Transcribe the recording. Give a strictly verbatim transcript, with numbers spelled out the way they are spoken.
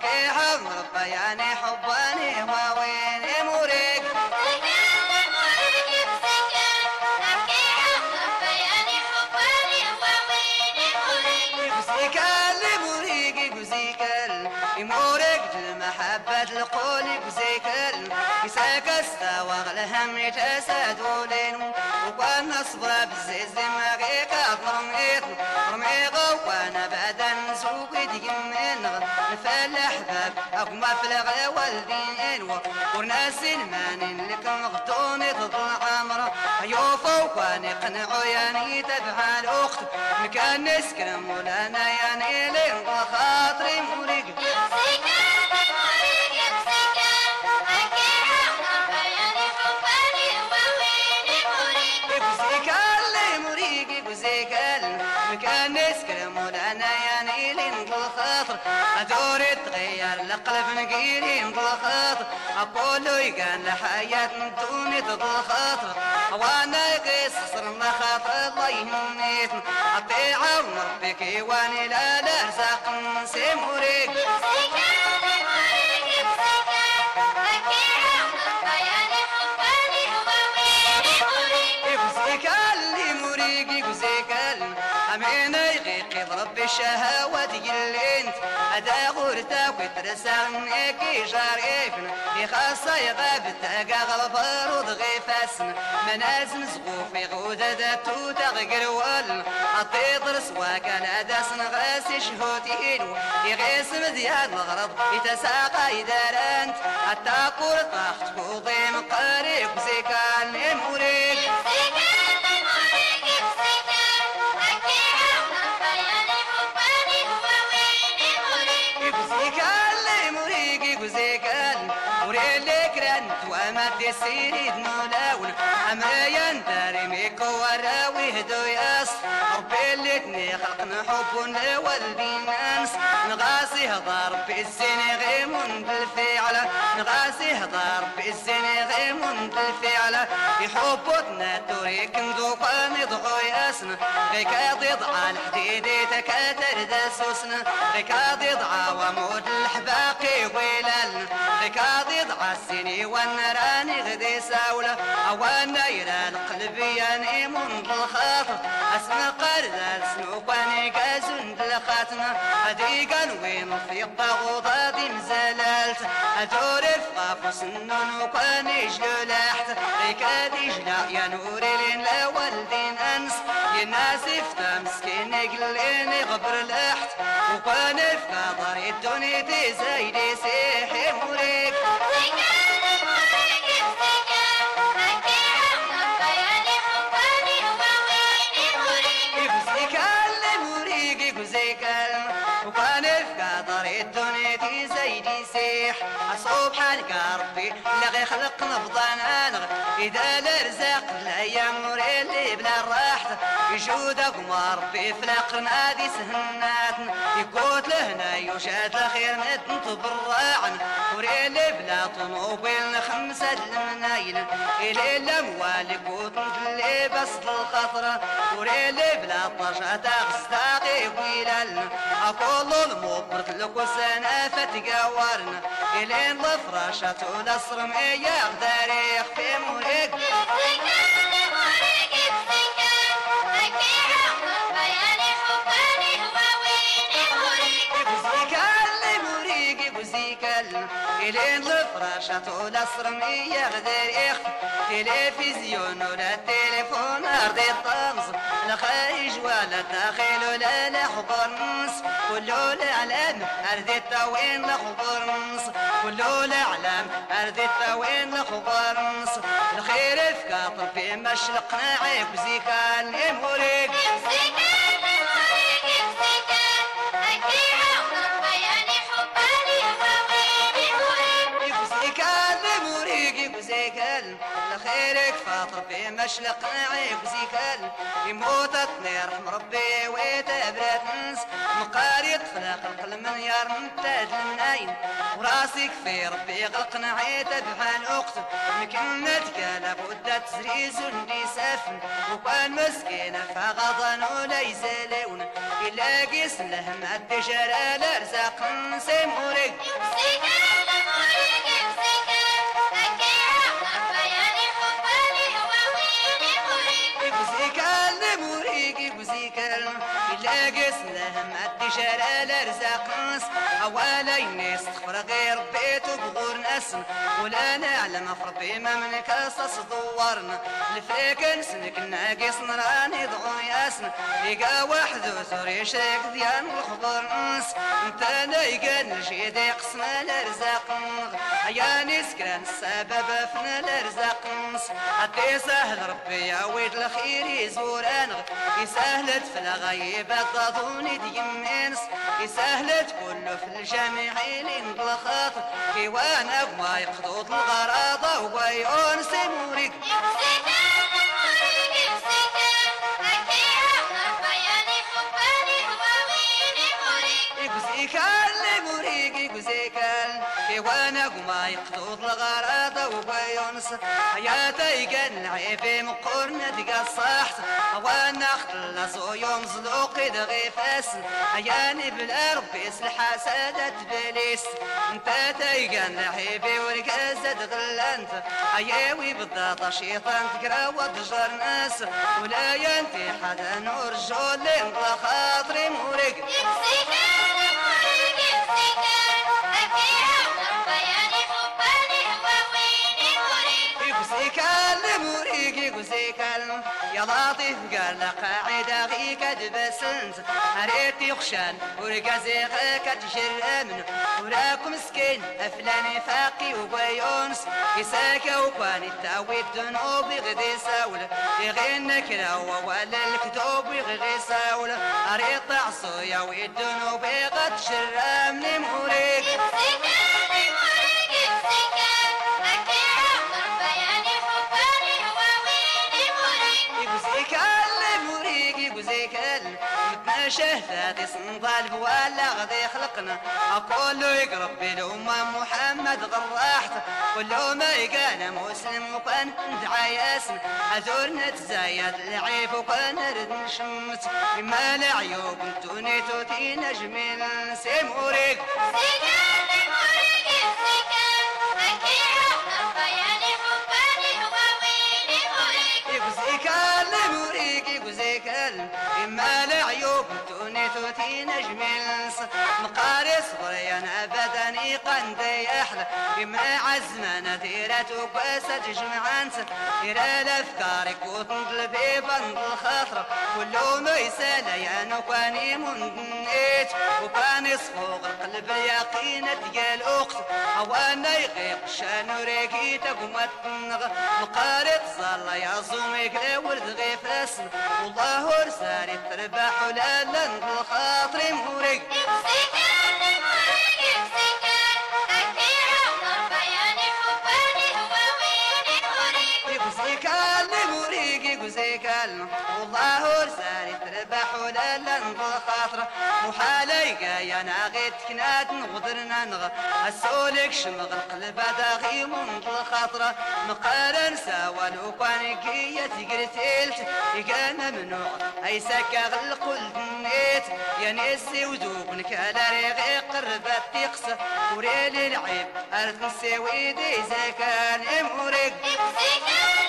أكيها مربياني حباني واويني مريق محبة القول بزيكل يساك استوى الهم يتسادولين وكان نصبر بالزيز ما غيك رميت رميغ وانا بعدا نسوق ديمين نفلح باب اقوم في الغلا والدين وناس المانين لك مغدوني تضل عمره يوفو وكان يقنعوا يعني تبع الاخت كان نسكن مولانا يعني لين خاطري مريق كان نسكر مولانا يعني لين بالخاطر ادوري تغير القلب نقيري بالخاطر اقولو يقال لحياة دوني بالخاطر وانا يقيس صرنا خاطر الله يهنيت اطيعه ونربيك واني لا لا رزاق نسي مريق أمين يغيق يضرب الشهوات يلينت هذا غورتا ويترسانك يجاريفن يخاصة يغاب تاقا غلبر وضغيفاسن منازم زغوف يغود ذاتو تغقر وال أطيض رسوا كان أداسن غاسي شهوتين يغيس مزياد الغرض يتساقى يدارانت حتى قول طاخت كوضي مقاريك وزيكان موريك وما تسيري نولاون أمريا داري ميكو وراوي هدو ياس ربي اللي تني خلقنا حب والدين ناس نغاسي هضار بالزين غيمون بالفعل نغاسي هضار بالزين غيمون بالفعل يحبوتنا توريك ندوقان يضغو ياسنا غيكاد يضع الحديد تكاتر داسوسنا غيكاد يضع ومود الحباقي ويلالنا غيكاد يضع السيني والنراني غدي ساولة أوانا يرى القلب يعني من بالخاطر اسم قرد سنوباني قازون دلخاتنا هدي قال وين في الضغوضة دي مزلالت أدوري فقاف سنون وكاني جلولاحت ريكادي جلا يا نوري لين الأول دين أنس يناسي فتا مسكين يقليني غبر الأحت وكاني فقاضر الدنيا دي زايدي سيحي مريك صبحان ربي لغي خلقنا بضانان إذا الرزاق الأيام وريلي بلا الراحة يجودك ما ربي فلاقنا دي سهناتنا يقوت لهنا يوشاد الخير ندن تبرعن وريلي بلا طنوبين خمسة المنايل إلي الأموال قوت اللي بس الخطرة وريلي بلا طشات أغسطاقي ويلالنا أقول المبرت لك وسنة فتقاورنا إلين الفراشة ونصر مية تاريخ في مريق إلين الفراشة ونصر مية تاريخ تلفزيون ولا تليفون أرض الطمس الخارج ولا الداخل ولا الأخبار نص كله الإعلام أرض التوين الأخبار نص كله الإعلام أرض التوين الأخبار نص الخير في قطر في مشرقنا عيب زيكان يموريك خيرك فاطر في مشلق نعيب زيكال يموت طنير مربي ويتبرد نس مقاري طفنا خلق المنيار نتاج المناين وراسك في ربي يغلق نعيت بحال اخت مكنتك لابد تزريز ولي سافن وكان مسكينه فغضن ولا يزالون يلاقي سله ما تجرى الارزاق سيمورق يلاقي سله ما تجرى الارزاق اولا يناس تخفر غير بيته بغور ناس ولا نعلم فربي ما من قصص دورنا الفيك نسنك ناقص نراني ضغو ياسن يقا واحد وزور يشريك ديان الخبر نس انت نايقا نجيد يقسنا الارزاق يا نسكران السبب فنا الارزاق حتى يسهل ربي يا ويد الخير يزوران يسهلت في الغيبة تظوني ديمينس يسهلت كله في الجميع لين الخاطر كي وانا وما يقضوا الغراضة ويونس موريك يقزيكال موريك يقزيكال كي وانا وما يقضوا الغراضة ويونس حياتي كان عيبي مقرنا دقا الصحت وانا خلصو يوم زلوقي دغي فاسن عياني بلا ربي سلحة سادت بليس انت تايقان عيبي ورقازة غلانت عياوي بالضاطة شيطان تقرا وتجر ناس ولا ينتي حدا نور جول لين خاطري مورق يقزيكال موريك يقزيكال يا لطيف قال قاعدة غيك دبسنت هريتي خشان ورقازي غيك تجرمن وراك مسكين أفلاني فاقي وبيونس يساكا وباني تاوي الذنوب يغدي ساول يغين كراوة ولا الكتوب يغدي ساول هريت عصو ياوي الذنوب يغد جرمني موريك شهداتي صنضال ولا غادي خلقنا كله يقرب بالأمة محمد غراحت كله ما يقانا مسلم وكان ندعى ياسن هزورنا تزايد العيب وكان نرد نشمت ما العيوب انتو نيتو تينا جميل سيموريك يقزيكال موريك يقزيكال إما العيوب توني توتي نجملس مقارس غريان بدني قندي أحلى بما عزمنا ديرة وكاسة جمعانس دير الأفكار وتنضل بيبند الخاطر كله ما يسال يا وكاني منيت وكان يصفوغ القلب اليقين ديال أخت أوانا يغيق شانو ريكي تقوم تنغ مقارس ظل يا زوميك لورد غيف اسم والله رسالي تربح ولا لند الخاطر موريك يقزيكال موريك يقزيكال والله رسالي تربح ولا لند الخاطر وحالي يا ناغيت كنات نغدرنا نغ السولك شمغ القلب داغي من الخاطر مقارن سوا لو كان كي تقرتيلت يقام ممنوع اي سكا غلق الدنيت يا نسي وذوق نكالا ريغي قربت تقص وريلي العيب ارث نسي ويدي زكان امورك